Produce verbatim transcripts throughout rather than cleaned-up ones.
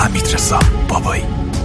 حمیدرضا بابایی.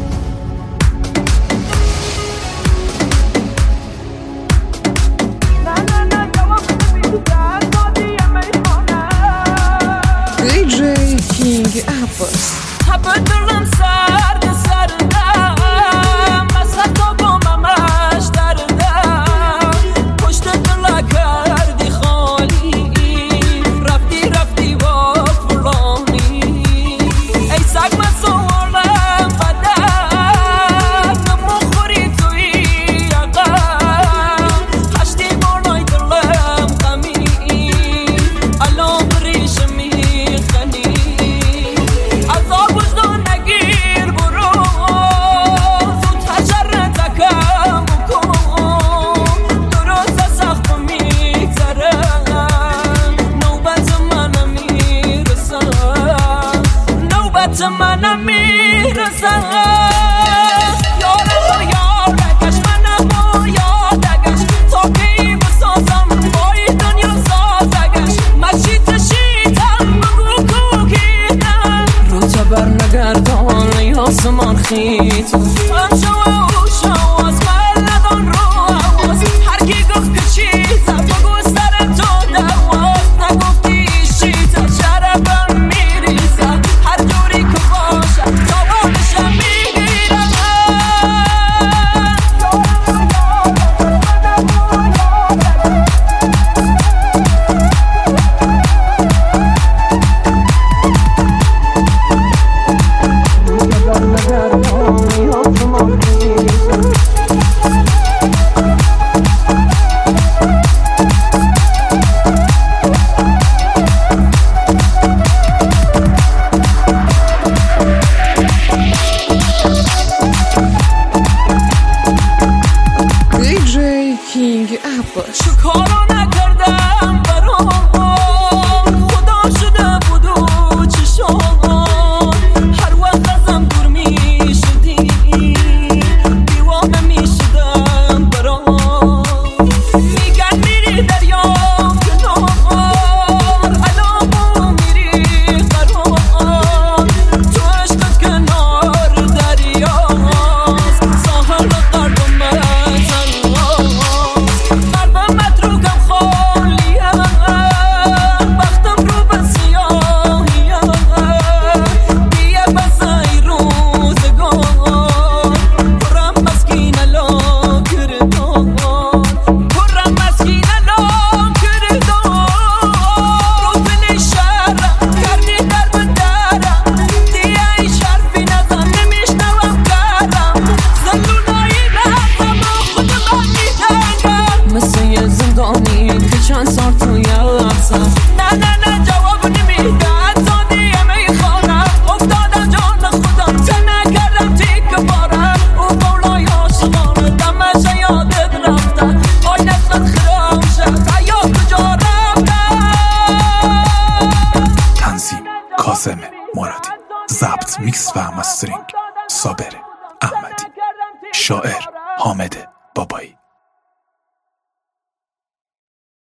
دی جی کینگ عباس. دلم سرد سردم از حتی با ممش دردم پشت دل کردی خالی رفتی رفتی با فلانی ای سگ من سوالم قدم نمو خوری توی یقم هشتی بالای دلم غمی الان بریش میخنی عذاب وجدان نگیر برو زود تجرتکم بکن درست سخت میگذرم نوبت منم میرسم نوبت منم میرسم یارم و یارکش منم و یادگش تا کی بسازم بای دنیا سازگش مشیت شیتم بگو کوکیدم رو تبر نگردان ای آسمان خیت هم شو او شو از ملدان رو عواز هر کی گفت که چیزم بگو سر تو دواز نگفتی شیطم شرفم میریزم هر جوری که باشم تاوانشم میگیرم دی جی کینگ عباس. چه کارو نکردم برام خدا شده بود و چشام هر وقت ازم دور میشدی دیوانه میشدم برام میگن میری دریا کنار الان میری قرار تو عشقت کنار دریاست ساحل قلب من تنهاست قلب متروکم خالیم بختم رو به سیاهیم دیگه بس ای روزگار پرم مسکین الان کردان پرم مسکین الان کردان رو دل شهرم کردی در به درم دیگه ای شرفی نزن نمیشنوم کردم زلونایی رفتم و خود من میجنگم مثل یه زندانی که چند سال توی حبسم نه نه نه جواب نمیده حتی دیگه میخوانم افتادم جان خودم چه نکردم تیک بارم او بولای عاشقانه دمش یادت رفتن آی نفرت خرام شد حیا کجا رفتن. تنظیم کاظم مرادی، ضبط میکس و مسترینگ صابر احمدی، شاعر حامد بابایی.